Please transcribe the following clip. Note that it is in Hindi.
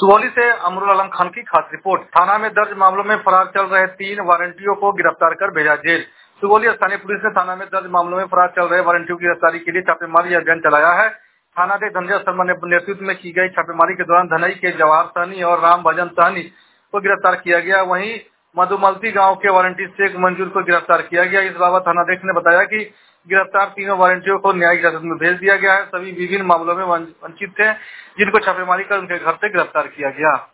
सुगौली से अमरुल आलम खान की खास रिपोर्ट। थाना में दर्ज मामलों में फरार चल रहे 3 वारंटियों को गिरफ्तार कर भेजा जेल। सुगौली स्थानीय पुलिस ने थाना में दर्ज मामलों में फरार चल रहे वारंटियों की गिरफ्तारी के लिए छापेमारी अभियान चलाया है। थानाध्यक्ष धनंजय शर्मा ने नेतृत्व में की गई छापेमारी के दौरान धनई के जवाहर सहनी और राम भजन सहनी को गिरफ्तार किया गया। वहीं मधुमलती गांव के वारंटी शेख मंजूर को गिरफ्तार किया गया। इस बाबत थानाध्यक्ष ने बताया कि गिरफ्तार तीनों वारंटियों को न्यायिक हिरासत में भेज दिया गया है। सभी विभिन्न मामलों में वंचित थे, जिनको छापेमारी कर उनके घर से गिरफ्तार किया गया।